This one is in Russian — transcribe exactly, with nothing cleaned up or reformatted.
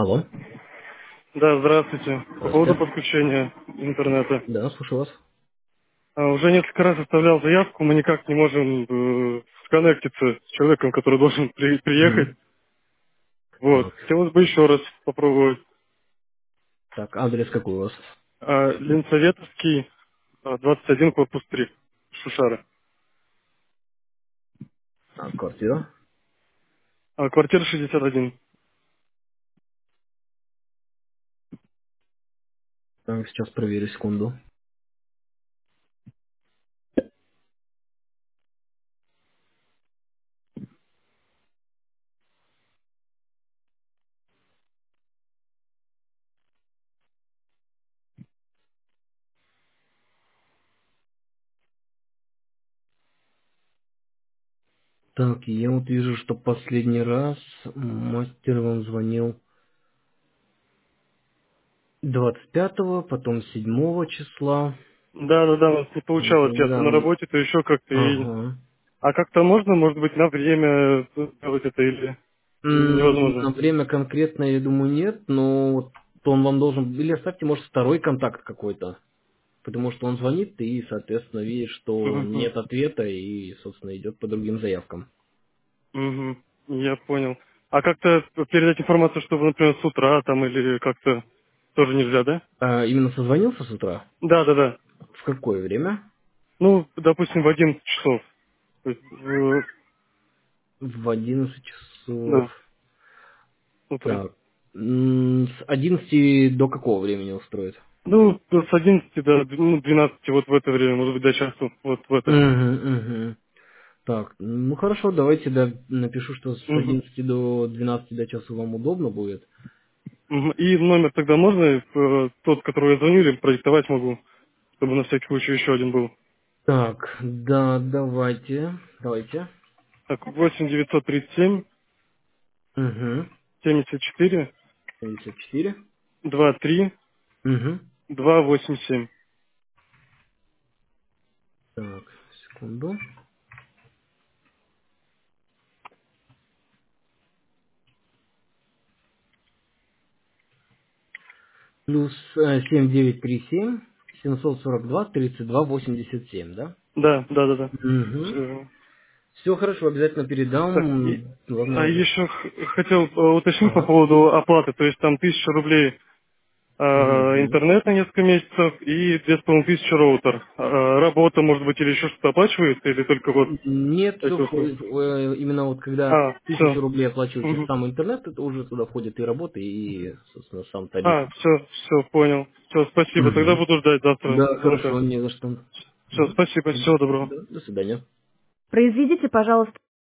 Алло. Да, здравствуйте. По поводу Здравствуйте. подключения интернета. Да, слушаю вас. А, Уже несколько раз оставлял заявку, мы никак не можем э, сконнектиться с человеком, который должен при- приехать. Мгм. Вот. Так. Хотелось бы еще раз попробовать. Так, адрес какой у вас? А, Ленсоветовский, а, двадцать один, корпус три, Шушара. А, квартира. А, квартира шестьдесят один. Так, сейчас проверю, секунду. Так, я вот вижу, что последний раз мастер вам звонил двадцать пятого, потом седьмого числа. Да, да, да, у нас не получалось. Я то Да, на работе, то еще как-то. И... ага. А как-то можно, может быть, на время сделать это или М, невозможно? На время конкретно, я думаю, нет, но вот он вам должен... Или оставьте, может, второй контакт какой-то. Потому что он звонит и, соответственно, видит, что Мгм. нет ответа и, собственно, идет по другим заявкам. Угу, я понял. А как-то передать информацию, чтобы, например, с утра там или как-то тоже нельзя, да? А, именно созвонился с утра? Да, да, да. В какое время? Ну, допустим, в одиннадцать часов. То есть, в- В одиннадцать часов. да, утро. Так. М, С одиннадцати до какого времени устроит? Ну, с одиннадцати до ну, двенадцати, вот в это время, может быть, до часу, вот в это. Угу, угу. Так, ну хорошо, давайте да, напишу, что с Мгм. одиннадцати до двенадцати до часу вам удобно будет. Мгм. И номер тогда можно, э, тот, который я звоню, или продиктовать могу, чтобы на всякий случай еще один был. Так, да, давайте, давайте. Так, восемь девятьсот тридцать семь Угу. семьдесят четыре семьдесят четыре. двадцать три Угу. два восемь семь. Так, секунду. Плюс э, семь девять три семь семьсот сорок два тридцать два восемьдесят семь, да? Да, да, да, да. Угу. Всё. Все хорошо, обязательно Так, и, передам. а Главное. еще х- хотел э, уточнить по Ага. поводу оплаты. То есть там тысяча рублей э, Мгм. интернет на несколько месяцев и две с половиной тысячи роутер. Э, работа, может быть, или еще что-то оплачивается, или только вот Нет, все эти услуги? входит. э, Именно вот когда А, тысячу все. рублей оплачиваете сам интернет, это уже туда входит и работа, и, собственно, сам тариф. А, все, все, понял. Все, спасибо. Тогда Мгм. буду ждать завтра Да, звонка. хорошо, не за что. Все, Мгм. спасибо, всего доброго. Да, до свидания. Произведите, пожалуйста,